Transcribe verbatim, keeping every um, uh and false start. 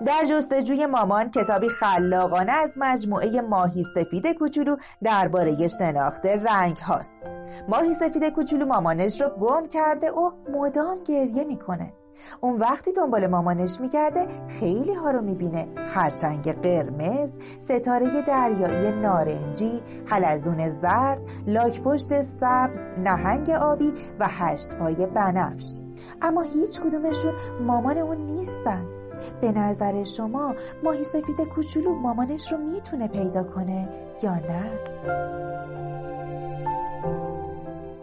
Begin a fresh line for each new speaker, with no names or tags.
در جستجوی مامان کتابی خلاقانه از مجموعه ماهی سفید کوچولو درباره شناخت رنگ هاست. ماهی سفید کوچولو مامانش رو گم کرده و مدام گریه میکنه. اون وقتی دنبال مامانش میگرده خیلی ها رو میبینه: خرچنگ قرمز، ستاره دریایی نارنجی، حلزون زرد، لاک‌پشت سبز، نهنگ آبی و هشت پای بنفش. اما هیچ کدومشون مامان اون نیستن. به نظر شما ماهی سفید کوچولو مامانش رو میتونه پیدا کنه یا نه؟